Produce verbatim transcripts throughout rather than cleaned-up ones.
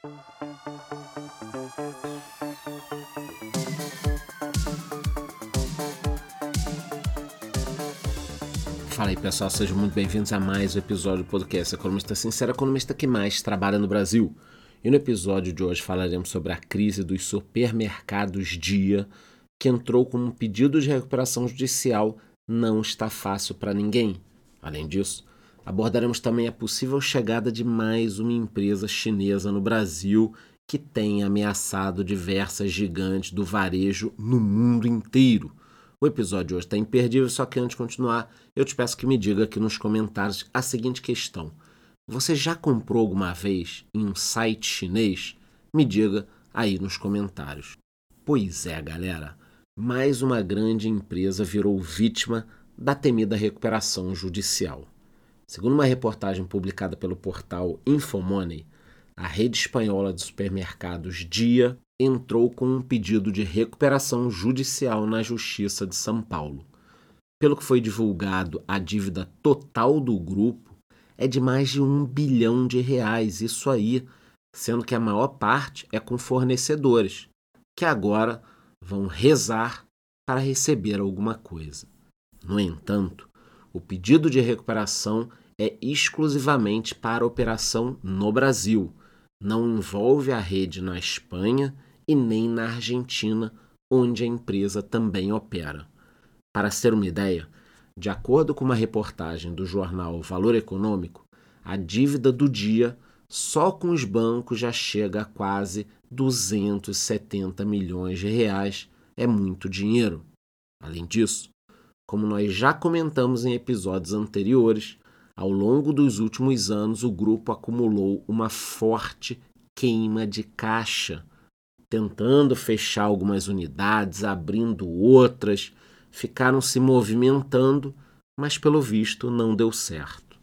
Fala aí pessoal, sejam muito bem-vindos a mais um episódio do podcast Economista Sincero, economista que mais trabalha no Brasil. E no episódio de hoje falaremos sobre a crise dos supermercados Dia, que entrou com um pedido de recuperação judicial. Não está fácil para ninguém. Além disso, abordaremos também a possível chegada de mais uma empresa chinesa no Brasil que tem ameaçado diversas gigantes do varejo no mundo inteiro. O episódio de hoje está imperdível, só que antes de continuar, eu te peço que me diga aqui nos comentários a seguinte questão. Você já comprou alguma vez em um site chinês? Me diga aí nos comentários. Pois é, galera, mais uma grande empresa virou vítima da temida recuperação judicial. Segundo uma reportagem publicada pelo portal Infomoney, a rede espanhola de supermercados Dia entrou com um pedido de recuperação judicial na Justiça de São Paulo. Pelo que foi divulgado, a dívida total do grupo é de mais de um bilhão de reais, isso aí, sendo que a maior parte é com fornecedores, que agora vão rezar para receber alguma coisa. No entanto, o pedido de recuperação é exclusivamente para a operação no Brasil, não envolve a rede na Espanha e nem na Argentina, onde a empresa também opera. Para se ter uma ideia, de acordo com uma reportagem do jornal Valor Econômico, a dívida do Dia só com os bancos já chega a quase duzentos e setenta milhões de reais, é muito dinheiro. Além disso, como nós já comentamos em episódios anteriores, ao longo dos últimos anos o grupo acumulou uma forte queima de caixa, tentando fechar algumas unidades, abrindo outras, ficaram se movimentando, mas pelo visto não deu certo.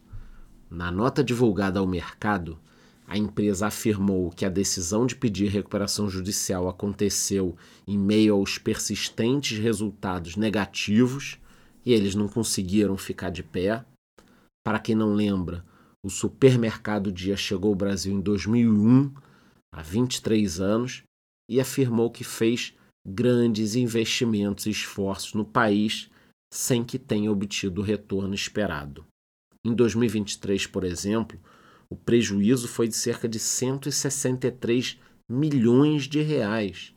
Na nota divulgada ao mercado, a empresa afirmou que a decisão de pedir recuperação judicial aconteceu em meio aos persistentes resultados negativos e eles não conseguiram ficar de pé. Para quem não lembra, o supermercado Dia chegou ao Brasil em dois mil e um, há vinte e três anos, e afirmou que fez grandes investimentos e esforços no país sem que tenha obtido o retorno esperado. Em dois mil e vinte e três, por exemplo, o prejuízo foi de cerca de cento e sessenta e três milhões de reais.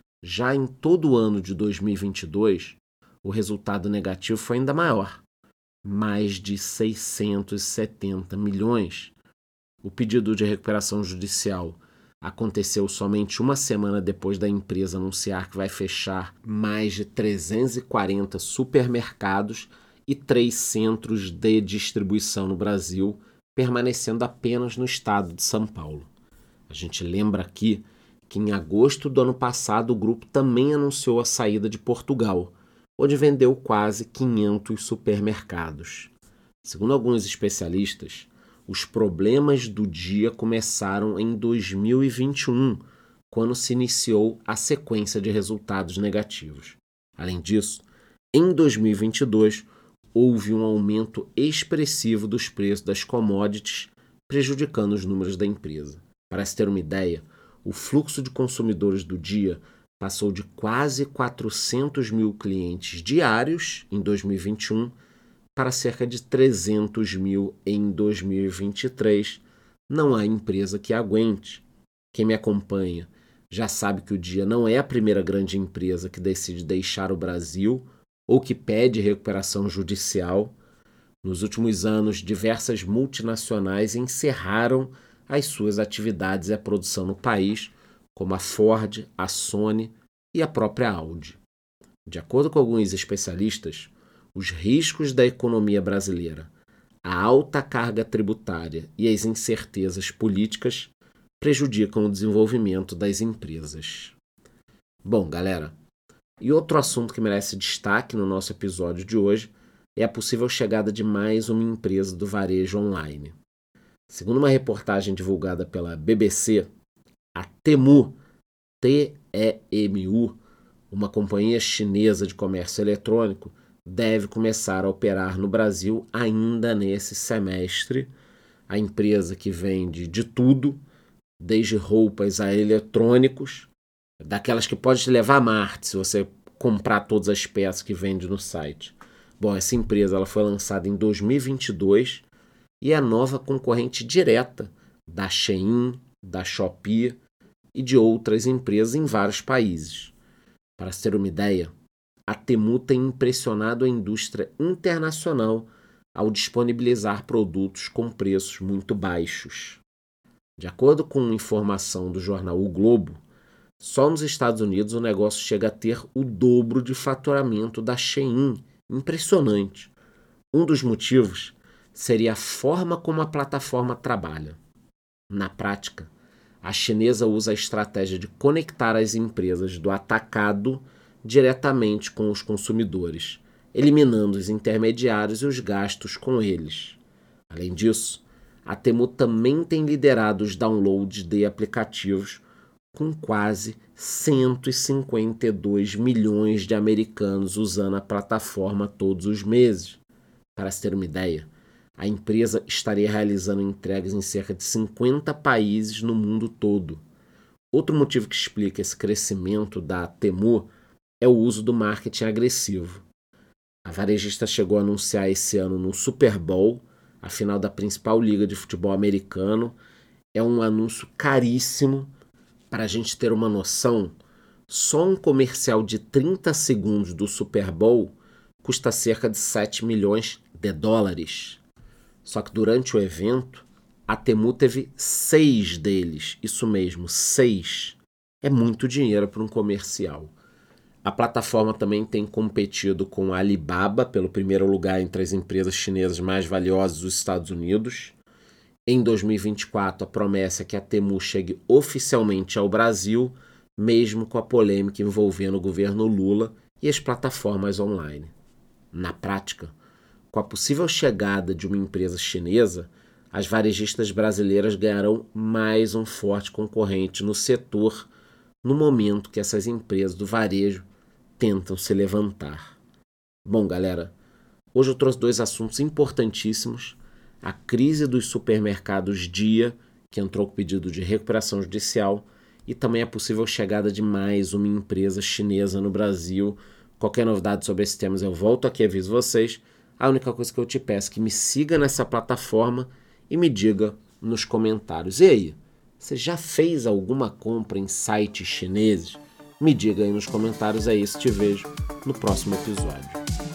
Já em todo o ano de dois mil e vinte e dois, o resultado negativo foi ainda maior, mais de seiscentos e setenta milhões. O pedido de recuperação judicial aconteceu somente uma semana depois da empresa anunciar que vai fechar mais de trezentos e quarenta supermercados e três centros de distribuição no Brasil, permanecendo apenas no estado de São Paulo. A gente lembra aqui que em agosto do ano passado o grupo também anunciou a saída de Portugal, onde vendeu quase quinhentos supermercados. Segundo alguns especialistas, os problemas do Dia começaram em dois mil e vinte e um, quando se iniciou a sequência de resultados negativos. Além disso, em dois mil e vinte e dois, houve um aumento expressivo dos preços das commodities, prejudicando os números da empresa. Para se ter uma ideia, o fluxo de consumidores do Dia passou de quase quatrocentos mil clientes diários em dois mil e vinte e um para cerca de trezentos mil em dois mil e vinte e três. Não há empresa que aguente. Quem me acompanha já sabe que o Dia não é a primeira grande empresa que decide deixar o Brasil ou que pede recuperação judicial. Nos últimos anos, diversas multinacionais encerraram as suas atividades e a produção no país, como a Ford, a Sony e a própria Audi. De acordo com alguns especialistas, os riscos da economia brasileira, a alta carga tributária e as incertezas políticas prejudicam o desenvolvimento das empresas. Bom, galera, e outro assunto que merece destaque no nosso episódio de hoje é a possível chegada de mais uma empresa do varejo online. Segundo uma reportagem divulgada pela B B C, a Temu, T E M U, uma companhia chinesa de comércio eletrônico, deve começar a operar no Brasil ainda nesse semestre. A empresa, que vende de tudo, desde roupas a eletrônicos, daquelas que pode te levar a Marte se você comprar todas as peças que vende no site. Bom, essa empresa ela foi lançada em dois mil e vinte e dois e é a nova concorrente direta da Shein, da Shopee e de outras empresas em vários países. Para se ter uma ideia, a Temu tem impressionado a indústria internacional ao disponibilizar produtos com preços muito baixos. De acordo com informação do jornal O Globo, só nos Estados Unidos o negócio chega a ter o dobro de faturamento da Shein. Impressionante. Um dos motivos seria a forma como a plataforma trabalha. Na prática, a chinesa usa a estratégia de conectar as empresas do atacado diretamente com os consumidores, eliminando os intermediários e os gastos com eles. Além disso, a Temu também tem liderado os downloads de aplicativos com quase cento e cinquenta e dois milhões de americanos usando a plataforma todos os meses. Para se ter uma ideia, a empresa estaria realizando entregas em cerca de cinquenta países no mundo todo. Outro motivo que explica esse crescimento da Temu é o uso do marketing agressivo. A varejista chegou a anunciar esse ano no Super Bowl, a final da principal liga de futebol americano. É um anúncio caríssimo. Para a gente ter uma noção, só um comercial de trinta segundos do Super Bowl custa cerca de sete milhões de dólares. Só que durante o evento, a Temu teve seis deles. Isso mesmo, seis. É muito dinheiro para um comercial. A plataforma também tem competido com a Alibaba pelo primeiro lugar entre as empresas chinesas mais valiosas dos Estados Unidos. Em dois mil e vinte e quatro, a promessa é que a Temu chegue oficialmente ao Brasil, mesmo com a polêmica envolvendo o governo Lula e as plataformas online. Na prática, com a possível chegada de uma empresa chinesa, as varejistas brasileiras ganharão mais um forte concorrente no setor, no momento que essas empresas do varejo tentam se levantar. Bom, galera, hoje eu trouxe dois assuntos importantíssimos: a crise dos supermercados Dia, que entrou com pedido de recuperação judicial, e também a possível chegada de mais uma empresa chinesa no Brasil. Qualquer novidade sobre esses temas eu volto aqui e aviso vocês. A única coisa que eu te peço é que me siga nessa plataforma e me diga nos comentários. E aí, você já fez alguma compra em sites chineses? Me diga aí nos comentários. É isso, te vejo no próximo episódio.